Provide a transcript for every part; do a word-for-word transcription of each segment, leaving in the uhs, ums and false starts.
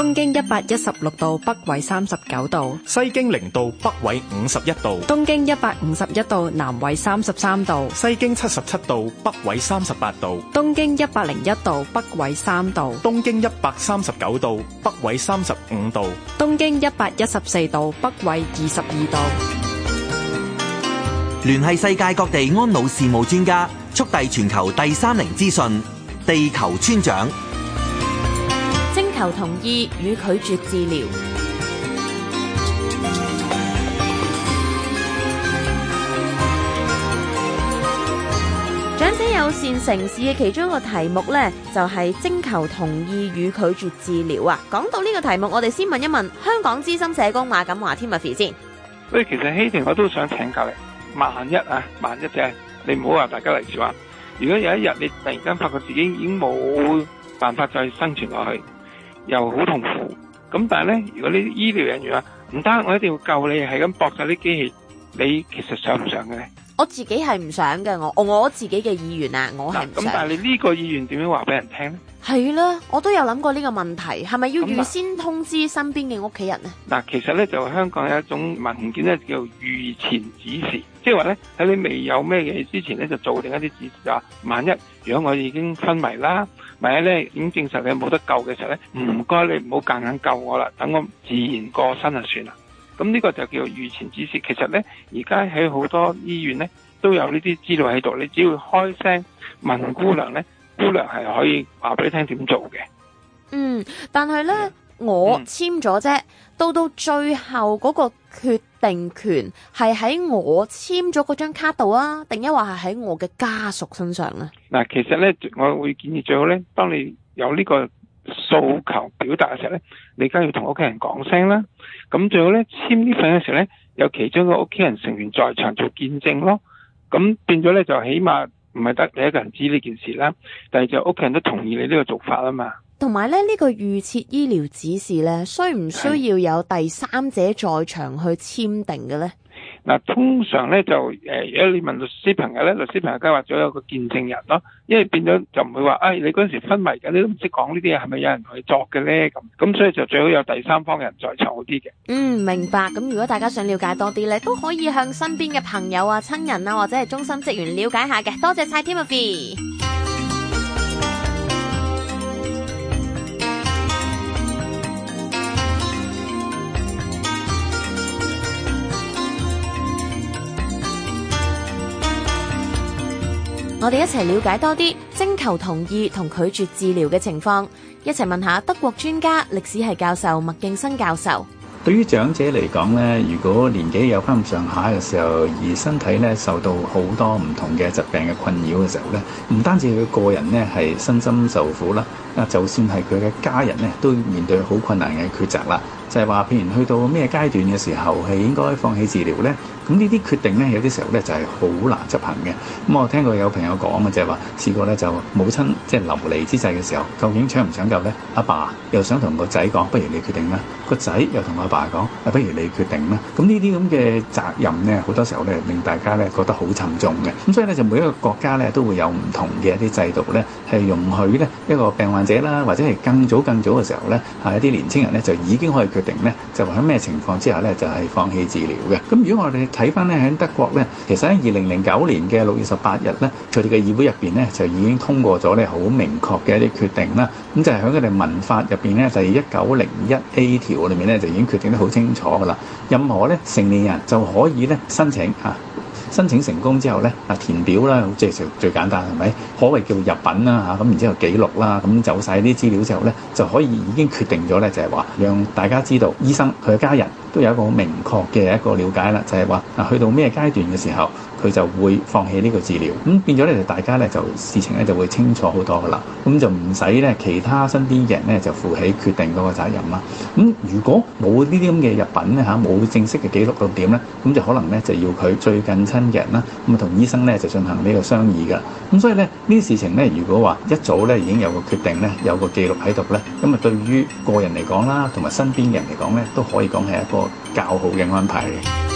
東經一百一十六度，北緯三十九度； 西經零度，北緯五十一度； 東經一百五十一度，南緯三十三度； 西經七十七度，北緯三十八度； 東經一百零一度，北緯三度； 東經一百三十九度，北緯三十五度； 東經一百一十四度，北緯二十二度。 聯繫世界各地安老事務專家，速遞全球第三齡資訊。地球村長徵求同意與拒絕治療。長者友善城市嘅其中一個題目呢，就係徵求同意與拒絕治療啊！講到呢個題目，我哋先問一問香港資深社工馬錦華 Timothy 先。 所以其實希婷我都想請教你，萬一啊，萬一啫，你唔好話大家嚟說話。如果有一日你突然間發覺自己已經冇辦法再生存落去，又好痛苦，咁但係咧，如果呢啲醫療人員話唔得，我一定要救你，係咁駁晒啲機器，你其實想唔想嘅咧？ 我自己係唔想嘅，我我自己嘅意願啊，我係唔想。 咁但係你呢個意願點樣話俾人聽咧？係啦，我都有諗過呢個問題，係咪要預先通知身邊嘅屋企人呢？ 嗱，其實咧就香港有一種文件咧叫預前指示，即係話咧喺你未有咩嘢之前咧就做定一啲指示，就話萬一如果我已經昏迷啦，萬一咧已經證實你冇得救嘅時候咧，唔該你唔好夾硬救我啦，等我自然過身就算啦。咁呢個就叫做預前指示。其實咧而家喺好多醫院咧都有呢啲資料喺度，你只要開聲問姑娘咧，姑娘係可以話俾你聽點做嘅。 嗯，但係咧我簽咗啫，到到最後嗰個決定權係喺我簽咗嗰張卡度啊，定一話係喺我嘅家屬身上咧？ 嗱，其實咧我會建議最好咧，當你有呢個訴求表達嘅時候咧，你梗係要同屋企人講聲啦。咁最好咧簽呢份嘅時候咧，有其中個屋企人成員在場做見證咯。咁變咗咧就起碼唔係得你一個人知呢件事啦，但係就屋企人都同意你呢個做法啊嘛。 同埋咧呢、呢個預設醫療指示咧，需唔需要有第三者在場去簽訂嘅咧？ 嗱，通常咧就誒，如果你問律師朋友咧，律師朋友計劃咗有個見證人咯，因為變咗就唔會話，誒、哎、你嗰陣時昏迷緊，你都唔識講呢啲嘢，係咪有人同你作嘅咧？咁咁所以就最好有第三方人在場好啲嘅。 嗯，明白。咁如果大家想了解多啲咧，都可以向身邊嘅朋友啊、親人啊，或者係中心職員了解下嘅。多謝晒 Timothy。我哋一齊了解多啲徵求同意同拒絕治療嘅情況，一齊問下德國專家歷史系教授麥敬生教授。 對於長者嚟講咧，如果年紀有翻咁上下嘅時候，而身體咧受到好多唔同嘅疾病嘅困擾嘅時候咧，唔單止佢個人咧係身心受苦啦，啊，就算係佢嘅家人咧都面對好困難嘅抉擇啦。就係話，譬如去到咩階段嘅時候係應該放棄治療咧？咁呢啲決定咧，有啲時候咧就係好難執行嘅。咁我聽過有朋友講嘅就係話，試過咧就母親即係流離之際嘅時候，究竟搶唔搶救咧？阿爸又想同個仔講，不如你決定啦；個仔又同阿爸講，啊，不如你決定啦。咁呢啲咁嘅責任咧，好多時候咧令大家咧覺得好沉重嘅。咁所以咧就每一個國家咧都會有唔同嘅一啲制度咧，係容許咧一個病患者啦，或者係更早更早嘅時候咧，係一啲年青人咧就已經可以決定咧，就喺咩情況之下咧就係放棄治療嘅。咁如果我哋睇翻咧喺德國咧，其實喺二零零九年嘅六月十八日咧，佢哋嘅議會入邊咧就已經通過咗咧好明確嘅一啲決定啦。咁就係喺佢哋民法入邊咧，第一九零一 A 條裏面咧就已經決定得好清楚噶啦。任何咧成年人就可以咧申請啊。申請成功之後咧，啊填表啦，即係最簡單係咪？可謂叫入稟啦嚇，咁然之後記錄啦，咁走晒啲資料之後咧，就可以已經決定咗咧，就係話讓大家知道醫生佢嘅家人都有一個好明確嘅一個了解啦，就係話啊去到咩階段嘅時候，佢就會放棄呢個治療，咁變咗咧就大家咧就事情咧就會清楚好多噶啦，咁就唔使咧其他身邊嘅人咧就負起決定嗰個責任啦。咁如果冇呢啲咁嘅入稟咧嚇，冇正式嘅記錄到點咧，咁就可能咧就要佢最近親嘅人啦，咁啊同醫生咧就進行呢個商議噶。咁所以咧呢啲事情咧，如果話一早咧已經有個決定咧，有個記錄喺度咧，咁啊對於個人嚟講啦，同埋身邊嘅人嚟講咧，都可以講係一個較好嘅安排嚟。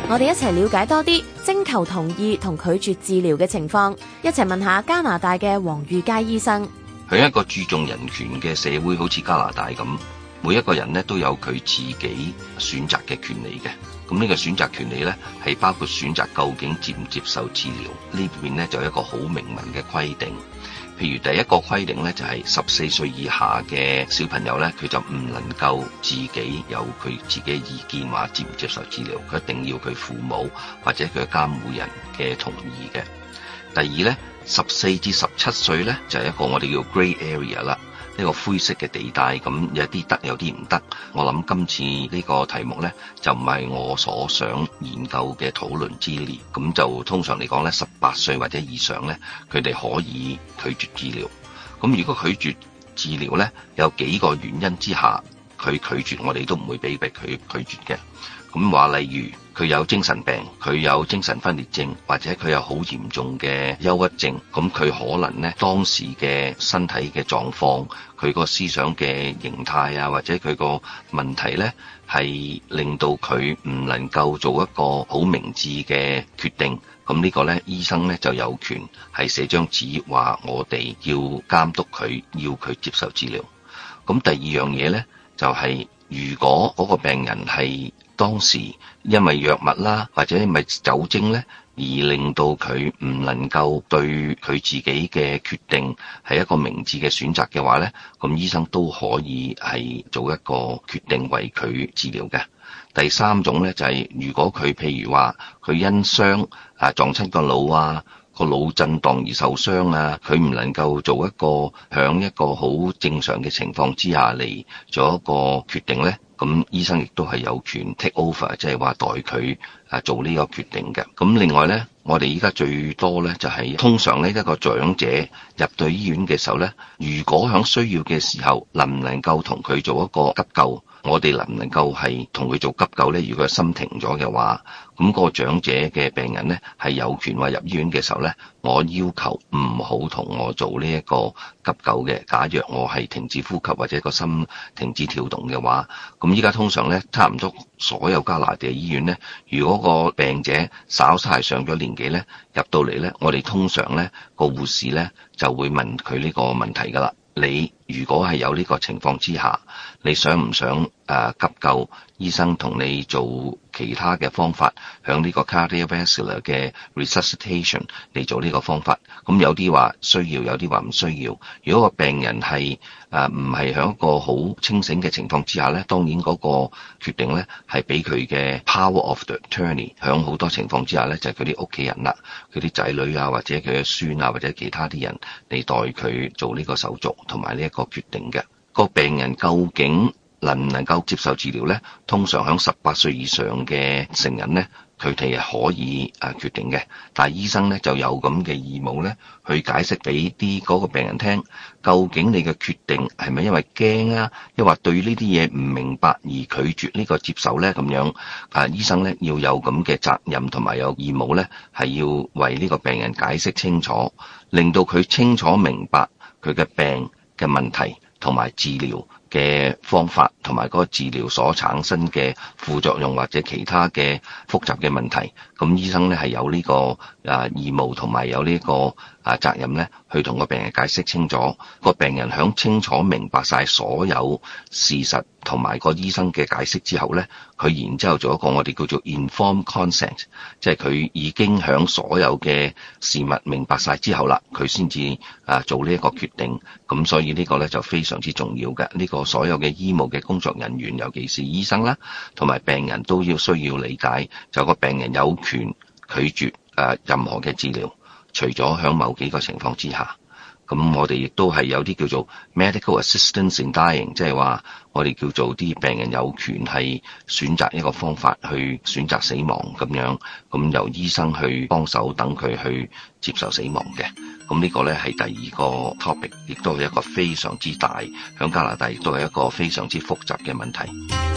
我哋一齊了解多啲徵求同意同拒絕治療嘅情況，一齊問下加拿大嘅黃裕佳醫生。 喺一個注重人權嘅社會，好似加拿大咁，每一個人呢都有佢自己選擇嘅權利嘅。咁呢個選擇權利呢，係包括選擇究竟接唔接受治療。呢邊呢就有一個好明文嘅規定。譬如第一個規定呢，就係十四歲以下嘅小朋友呢，佢就唔能夠自己有佢自己嘅意見話接唔接受治療，佢一定要佢父母或者佢嘅監護人嘅同意嘅。第二呢，十四至十七歲呢，就係一個我哋叫 grey area 啦，呢個灰色嘅地帶，咁有啲得，有啲唔得。我諗今次呢個題目呢，就唔係我所想研究嘅討論之列。咁就通常嚟講呢，十八歲或者以上呢，佢哋可以拒絕治療。咁如果拒絕治療呢，有幾個原因之下佢拒絕，我哋都唔會俾佢拒絕嘅。咁話例如佢有精神病，佢有精神分裂症，或者佢有好嚴重嘅憂鬱症，咁佢可能呢，當時嘅身體嘅狀況，佢個思想嘅形態啊，或者佢個問題呢，係令到佢唔能夠做一個好明智嘅決定。咁呢個呢，醫生呢就有權係寫張紙話我哋要監督佢，要佢接受治療。咁第二樣嘢呢，就係如果嗰個病人係當時因為藥物啦，或者因為酒精呢，而令到佢唔能夠對佢自己嘅決定係一個明智嘅選擇嘅話呢，咁醫生都可以係做一個決定為佢治療嘅。第三種呢，就係如果佢譬如話佢因傷啊撞親個腦啊，個腦震盪而受傷啊，佢唔能夠做一個響一個好正常嘅情況之下嚟做一個決定呢，咁醫生亦都係有權 take over， 即係話代佢啊做呢個決定嘅。咁另外呢，我哋依家最多呢，就係通常呢一個長者入到醫院嘅時候呢，如果響需要嘅時候能唔能夠同佢做一個急救，我哋能唔能夠係同佢做急救呢？如果心停咗嘅話，咁個長者嘅病人呢，係有權話入醫院嘅時候呢，我要求唔好同我做呢一個急救嘅。假若我係停止呼吸或者個心停止跳動嘅話，咁依家通常呢，差唔多所有加拿大醫院呢，如果個病者稍稍係上咗年紀呢，入到嚟呢，我哋通常呢個護士呢就會問佢呢個問題噶啦。你如果係有呢個情況之下，你想唔想誒、呃、急救？醫生同你做其他嘅方法，響呢個 cardiovascular 嘅 resuscitation 嚟做呢個方法。咁有啲話需要，有啲話唔需要。如果個病人係誒唔係響一個好清醒嘅情況之下咧，當然嗰個決定咧係俾佢嘅 power of the attorney。響好多情況之下咧，就係佢啲屋企人啦，佢啲仔女啊，或者佢嘅孫啊，或者其他啲人嚟代佢做呢個手續同埋呢一個決定嘅。個病人究竟能唔能夠接受治療呢？通常響十八歲以上嘅成人呢，佢哋係可以誒決定嘅，但係醫生呢就有咁嘅義務呢，去解釋俾啲嗰個病人聽，究竟你嘅決定係咪因為驚啊，抑或對呢啲嘢唔明白而拒絕呢個接受呢？咁樣啊，醫生呢要有咁嘅責任同埋有義務呢，係要為呢個病人解釋清楚，令到佢清楚明白佢嘅病嘅問題同埋治療嘅方法，同埋嗰個治療所產生嘅副作用或者其他嘅複雜嘅問題，咁醫生咧係有呢個啊義務同埋有呢個啊責任咧，去同個病人解釋清楚。個病人響清楚明白晒所有事實同埋個醫生嘅解釋之後咧，佢然之後做一個我哋叫做 informed consent， 即係佢已經響所有嘅事物明白晒之後啦，佢先至啊做呢一個決定。咁所以呢個咧就非常之重要嘅。呢個所有嘅醫務嘅工作人員，尤其是醫生啦，同埋病人都要需要理解，就個病人有權拒絕誒任何嘅治療，除咗響某幾個情況之下。咁我哋亦都係有啲叫做 medical assistance in dying， 即係話我哋叫做啲病人有權係選擇一個方法去選擇死亡咁樣，咁由醫生去幫手等佢去接受死亡嘅。咁呢個呢係第二個 topic， 亦都係一個非常之大，響加拿大亦都係一個非常之複雜嘅問題。